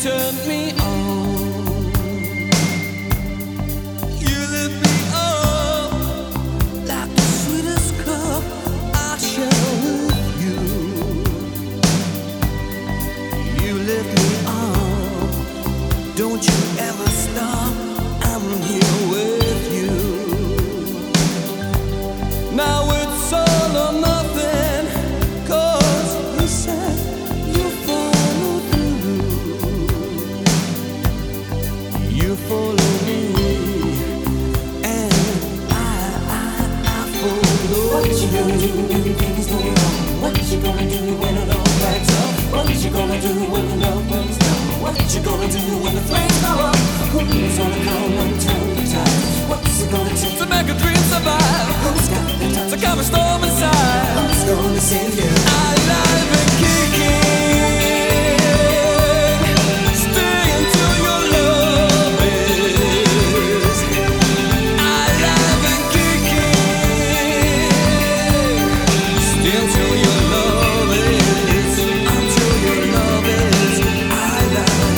turned me on. You lit me up like the sweetest cup I share with you. You lit me up, don't you ever stop, I'm here with you. Now it's all or nothing, 'cause you said you follow through. You follow me, and I follow. What you gonna do when things go wrong? What you gonna do when it all backs up? What you gonna do when the love burns down? What you gonna do when the flames go up? Who's gonna come and turn the tide? What's it gonna take To make a dream survive, Who's got the touch? to calm a storm inside. Who's gonna save you? Alive and kicking, stay until your love is. Alive and kicking, stay until your love is. Until your love is alive.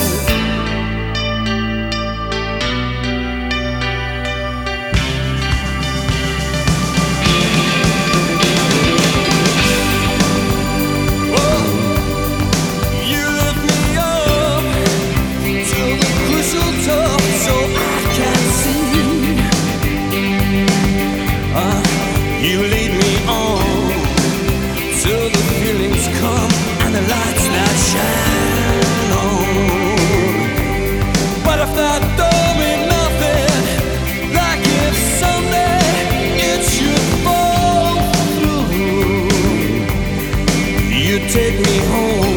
You lift me up to the crucial top so I can see. You lead me on till the feelings come and the lights that shine on. But if that don't mean nothing, like if someday it should fall through, you take me home.